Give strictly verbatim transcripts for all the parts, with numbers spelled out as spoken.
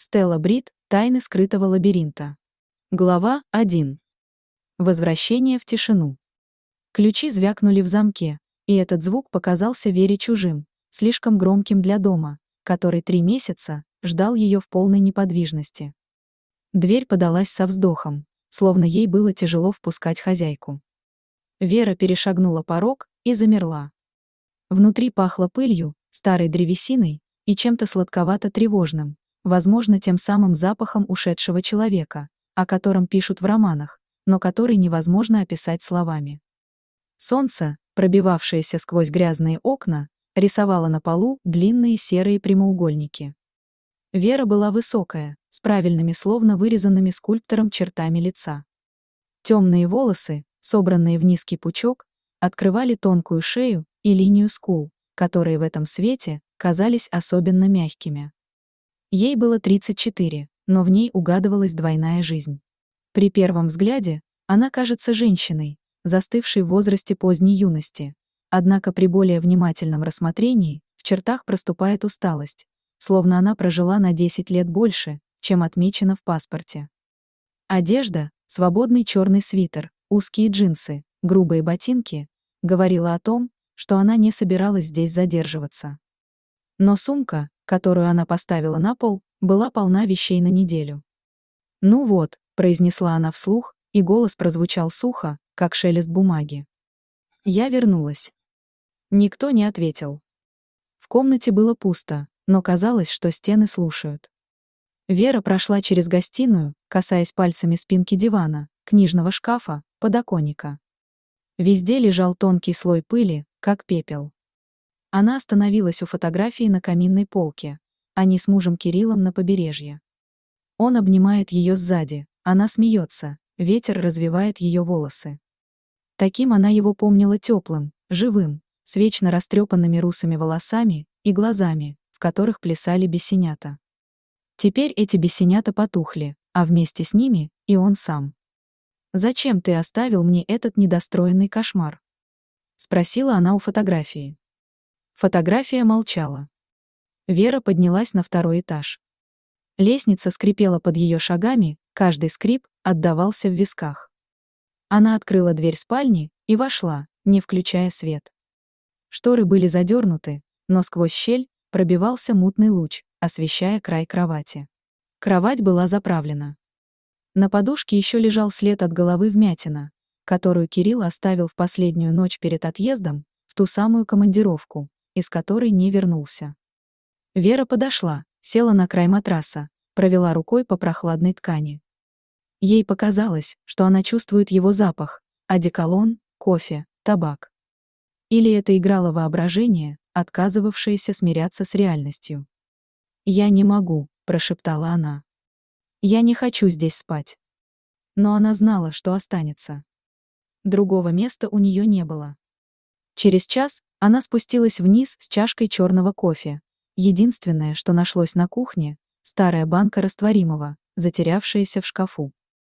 Стелла Брит. Тайны скрытого лабиринта. Глава один. Возвращение в тишину. Ключи звякнули в замке, и этот звук показался Вере чужим, слишком громким для дома, который три месяца ждал ее в полной неподвижности. Дверь подалась со вздохом, словно ей было тяжело впускать хозяйку. Вера перешагнула порог и замерла. Внутри пахло пылью, старой древесиной и чем-то сладковато-тревожным, возможно, тем самым запахом ушедшего человека, о котором пишут в романах, но который невозможно описать словами. Солнце, пробивавшееся сквозь грязные окна, рисовало на полу длинные серые прямоугольники. Вера была высокая, с правильными, словно вырезанными скульптором чертами лица. Темные волосы, собранные в низкий пучок, открывали тонкую шею и линию скул, которые в этом свете казались особенно мягкими. Ей было тридцать четыре, но в ней угадывалась двойная жизнь. При первом взгляде она кажется женщиной, застывшей в возрасте поздней юности, однако при более внимательном рассмотрении в чертах проступает усталость, словно она прожила на десять лет больше, чем отмечено в паспорте. Одежда, свободный черный свитер, узкие джинсы, грубые ботинки, говорила о том, что она не собиралась здесь задерживаться. Но сумка, которую она поставила на пол, была полна вещей на неделю. «Ну вот», — произнесла она вслух, и голос прозвучал сухо, как шелест бумаги. Я вернулась. Никто не ответил. В комнате было пусто, но казалось, что стены слушают. Вера прошла через гостиную, касаясь пальцами спинки дивана, книжного шкафа, подоконника. Везде лежал тонкий слой пыли, как пепел. Она остановилась у фотографии на каминной полке. Они с мужем Кириллом на побережье. Он обнимает ее сзади, она смеется, ветер развивает ее волосы. Таким она его помнила теплым, живым, с вечно растрепанными русыми волосами и глазами, в которых плясали бесенята. Теперь эти бесенята потухли, а вместе с ними и он сам. «Зачем ты оставил мне этот недостроенный кошмар?» — спросила она у фотографии. Фотография молчала. Вера поднялась на второй этаж. Лестница скрипела под ее шагами, каждый скрип отдавался в висках. Она открыла дверь спальни и вошла, не включая свет. Шторы были задернуты, но сквозь щель пробивался мутный луч, освещая край кровати. Кровать была заправлена. На подушке еще лежал след от головы вмятина, которую Кирилл оставил в последнюю ночь перед отъездом, в ту самую командировку, из которой не вернулся. Вера подошла, села на край матраса, провела рукой по прохладной ткани. Ей показалось, что она чувствует его запах, одеколон, кофе, табак. Или это играло воображение, отказывавшееся смиряться с реальностью. «Я не могу», — прошептала она. «Я не хочу здесь спать». Но она знала, что останется. Другого места у нее не было. Через час она спустилась вниз с чашкой черного кофе. Единственное, что нашлось на кухне, старая банка растворимого, затерявшаяся в шкафу.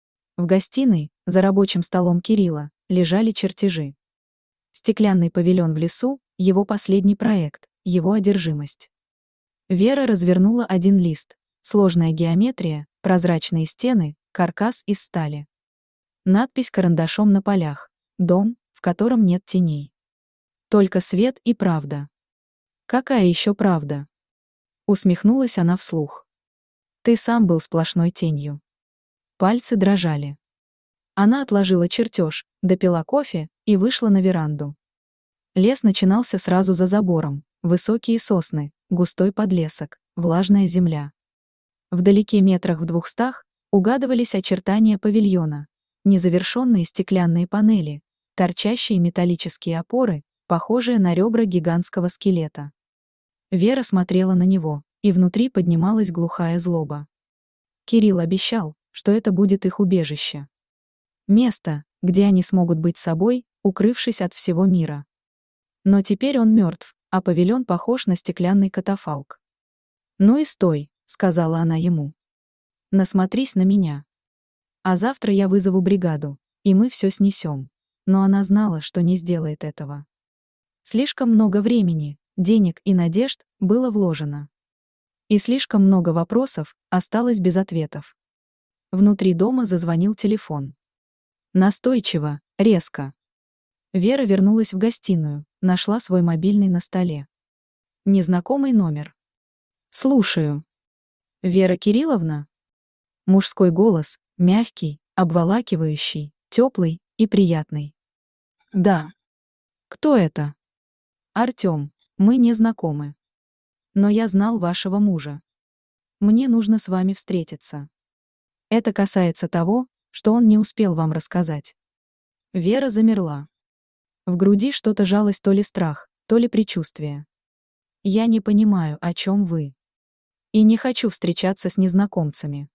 В гостиной, за рабочим столом Кирилла, лежали чертежи. Стеклянный павильон в лесу, его последний проект, его одержимость. Вера развернула один лист, сложная геометрия, прозрачные стены, каркас из стали. Надпись карандашом на полях: «Дом, в котором нет теней. Только свет и правда». «Какая еще правда?» Усмехнулась она вслух. «Ты сам был сплошной тенью». Пальцы дрожали. Она отложила чертеж, допила кофе и вышла на веранду. Лес начинался сразу за забором, высокие сосны, густой подлесок, влажная земля. Вдалеке метрах в двухстах угадывались очертания павильона, незавершенные стеклянные панели, торчащие металлические опоры, похожие на ребра гигантского скелета. Вера смотрела на него, и внутри поднималась глухая злоба. Кирилл обещал, что это будет их убежище. Место, где они смогут быть собой, укрывшись от всего мира. Но теперь он мертв, а павильон похож на стеклянный катафалк. «Ну и стой», — сказала она ему. «Насмотрись на меня. А завтра я вызову бригаду, и мы все снесем». Но она знала, что не сделает этого. Слишком много времени, денег и надежд было вложено. И слишком много вопросов осталось без ответов. Внутри дома зазвонил телефон. Настойчиво, резко. Вера вернулась в гостиную, нашла свой мобильный на столе. Незнакомый номер. «Слушаю». «Вера Кирилловна?» Мужской голос, мягкий, обволакивающий, теплый и приятный. «Да». «Кто это?» «Артём, мы не знакомы. Но я знал вашего мужа. Мне нужно с вами встретиться. Это касается того, что он не успел вам рассказать». Вера замерла. В груди что-то жалось, то ли страх, то ли предчувствие. «Я не понимаю, о чем вы. И не хочу встречаться с незнакомцами».